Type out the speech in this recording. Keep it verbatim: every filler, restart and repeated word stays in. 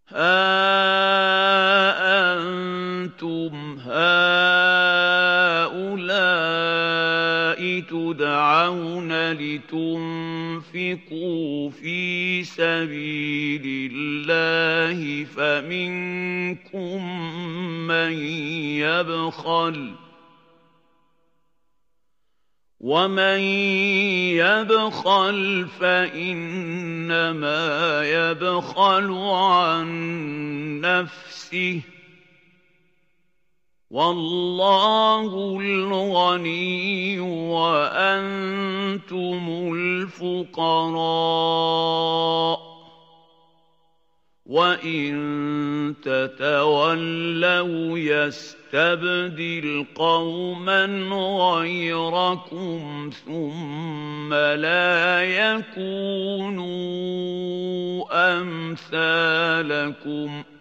ها أنتم هؤلاء تدعون لتنفقوا في سبيل الله فمنكم من يبخل ومن يبخل فإنما يبخل عن نفسه والله الغني وأنتم الفقراء وإن تتولوا يستبدل قوما غيركم ثم لا يكونوا أمثالكم